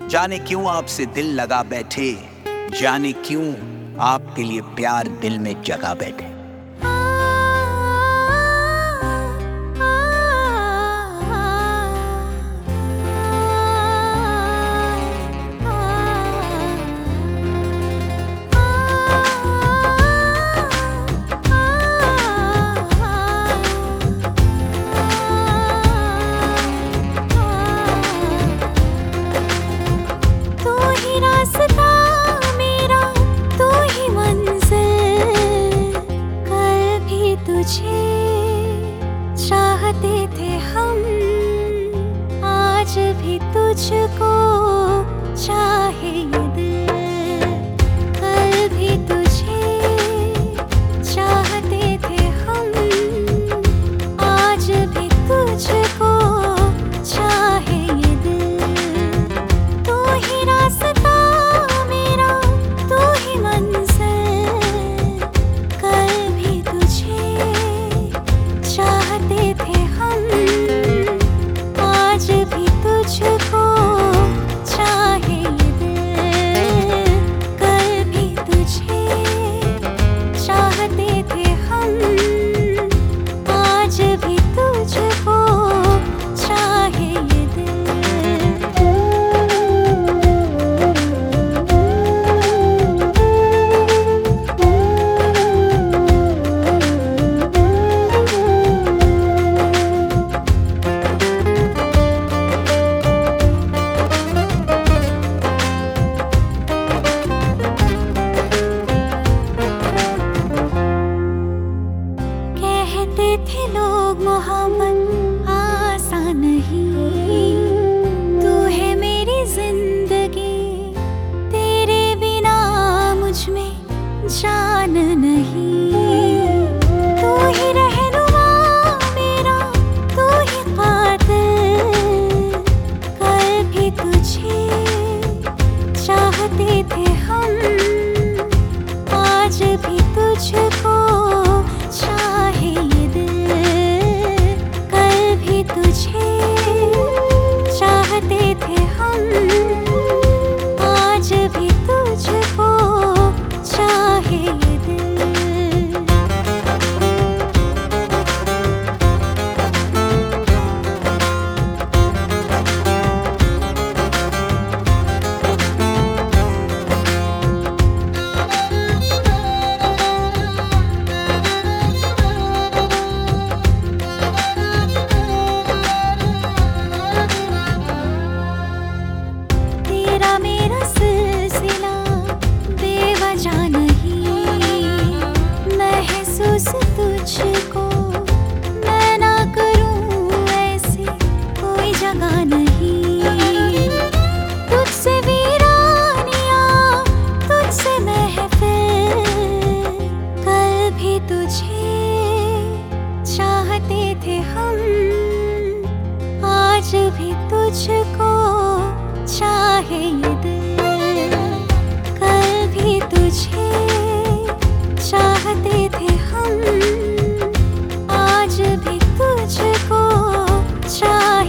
जाने क्यों आपसे दिल लगा बैठे, जाने क्यों आपके लिए प्यार दिल में जगा बैठे। चाहते थे हम, आज भी तुझको चाहे ये दिल। कल भी तुझे चाहते थे हम, आज भी तुझको चाहे ये दिल। तू ही रास्ता मेरा, तू ही मंजिल। कल भी तुझे चाहते थे हम, आज भी तुझको चाहे ये दिल। कल भी तुझे चाहते थे हम, आज भी तुझको चाहे ये दिल। थे लोग मोहब्बत आसान नहीं, तू है मेरी जिंदगी, तेरे बिना मुझ में जान नहीं। तू ही रहनुमा मेरा, तू ही कातिल। कल भी तुझे चाहते थे हम, आज भी तुझको चाहे ये दिल। कल भी तुझे चाहते थे हम, आज भी तुझको चाहे ये दिल। मेरा सिलसिला बेवजह नहीं, महसूस तुझको मैं ना करूं ऐसी कोई जगह नहीं। तुझसे वीरानियां, तुझसे महफिल। कल भी तुझे चाहते थे हम, आज भी तुझको चाहे ये दिल। कल भी तुझे चाहते थे हम, आज भी तुझको चाहे